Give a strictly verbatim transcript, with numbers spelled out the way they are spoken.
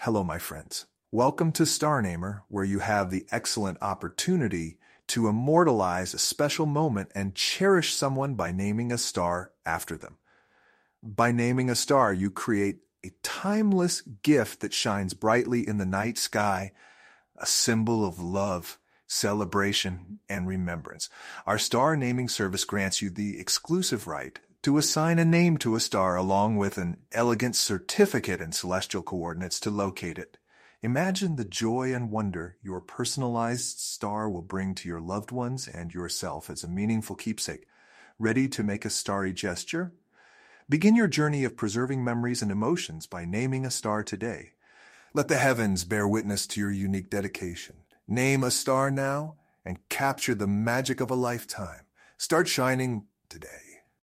Hello, my friends. Welcome to Star Namer, where you have the excellent opportunity to immortalize a special moment and cherish someone by naming a star after them. By naming a star, you create a timeless gift that shines brightly in the night sky, a symbol of love, celebration, and remembrance. Our star naming service grants you the exclusive right to assign a name to a star along with an elegant certificate and celestial coordinates to locate it. Imagine the joy and wonder your personalized star will bring to your loved ones and yourself as a meaningful keepsake. Ready to make a starry gesture? Begin your journey of preserving memories and emotions by naming a star today. Let the heavens bear witness to your unique dedication. Name a star now and capture the magic of a lifetime. Start shining today.